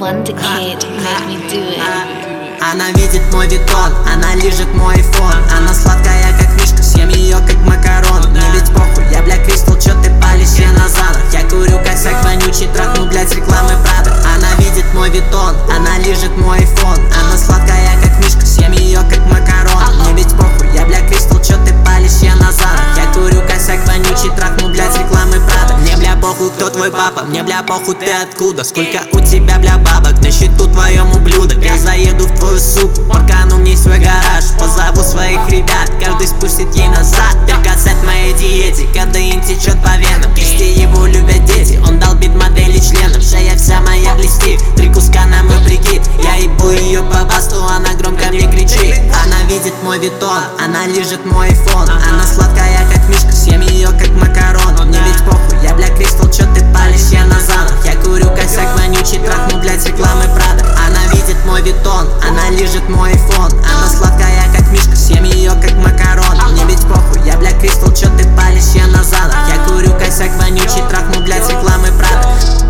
Wonder Kid made me do it. Она видит мой витон, она лижет мой айфон. Она сладкая как мишка, съем ее как макарон. Мне ведь похуй, я бля Кристал, чё ты палишь, я на занах. Я курю косяк вонючий, трахну, блядь, рекламы Прада. Она видит мой витон, она лижет мой айфон. Она сладкая как мишка, съем ее как макарон. Мне ведь похуй, я бля Кристал, чё ты палишь, я на занах. Я курю косяк вонючий, трахну, блядь, рекламы Прада. Мне бля похуй, кто твой папа, мне бля похуй, ты откуда. Сколько у тебя бля бабок на счету твоем, ублюдок. Я заеду в твою суку, паркану мне свой гараж. Позову своих ребят, каждый спустит ей назад. Перкасет в моей диете, кадеин течет по венам. Кисти его любят дети, он долбит модели членов. Шея вся моя блестит, 3 куска на мой прикид. Я ебу ее по басту, она громко мне кричит. Она видит мой витон, она лижет мой айфон. Она сладкая как мишка, съем ее как макарон. Мне ведь похуй, я бля Кристал, чё ты палишь, я на занах. Я курю косяк вонючий, трахну, блядь, рекламы Прада. Она видит мой витон, она лижет мой айфон. Она сладкая как мишка, съем ее как макарон. Мне ведь похуй, я бля Кристал, чё ты палишь, я на занах. Я курю косяк вонючий, трахну, блядь, рекламы Прада.